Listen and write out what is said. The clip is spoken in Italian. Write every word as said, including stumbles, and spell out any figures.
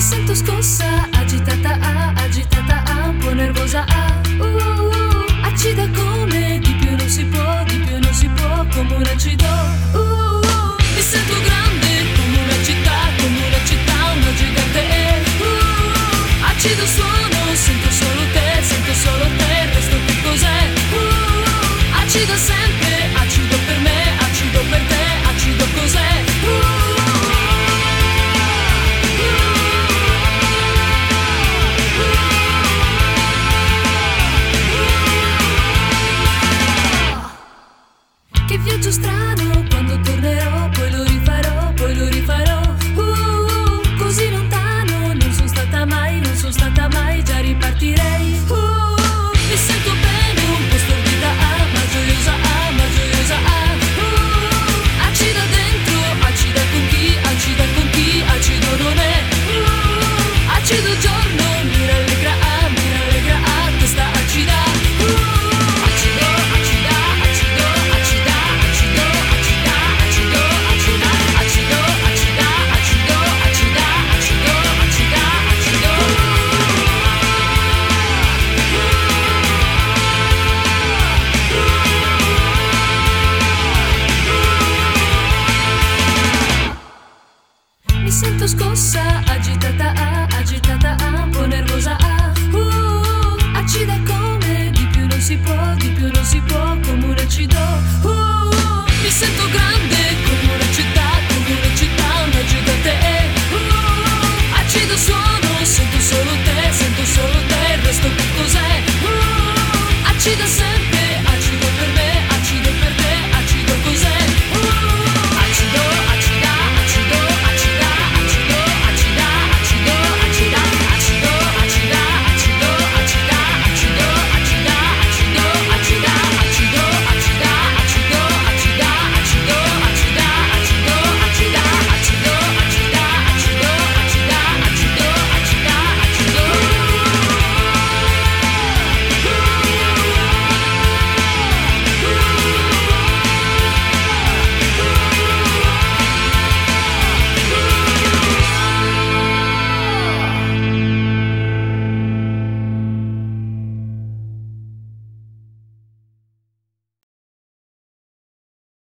Mi sento scossa, agitata, ah, agitata, ah, un po' nervosa, ah, uh, uh, uh, acida come di più non si può, di più non si può, come un acido, uh, uh, uh, mi sento grande come una città, come una città, una gigante, eh, uh, uh, acido suono, sento solo te, sento solo te, il resto che cos'è, uh, uh, acido sempre, acido per me, acido per te, acido cos'è, uh, uh, che viaggio strano, quando tornerò, poi lo rifarò, poi lo rifarò. Uh, uh, così lontano, non sono stata mai, non sono stata mai, già ripartirei. Uh, uh, mi sento bene, un po' stordita, ah, ma gioiosa, ah, ma gioiosa, ah. Uh, uh, acida dentro, acida con chi, acida con chi, acido non è. Uh, uh, acido giorno, mi rallegra, ah, mi rallegra, ah, questa acida. Uh, uh, acido, acida, acido, acida. Acido, acida, acido, acida, acido, acida, acido, acida, acido, acida, acido. Mi sento scossa, agitata, ah, agitata, ah, un po' nervosa, ah, uh, uh, acida come di più non si può, di più non si può, come un acido, uh, uh, mi sento grande.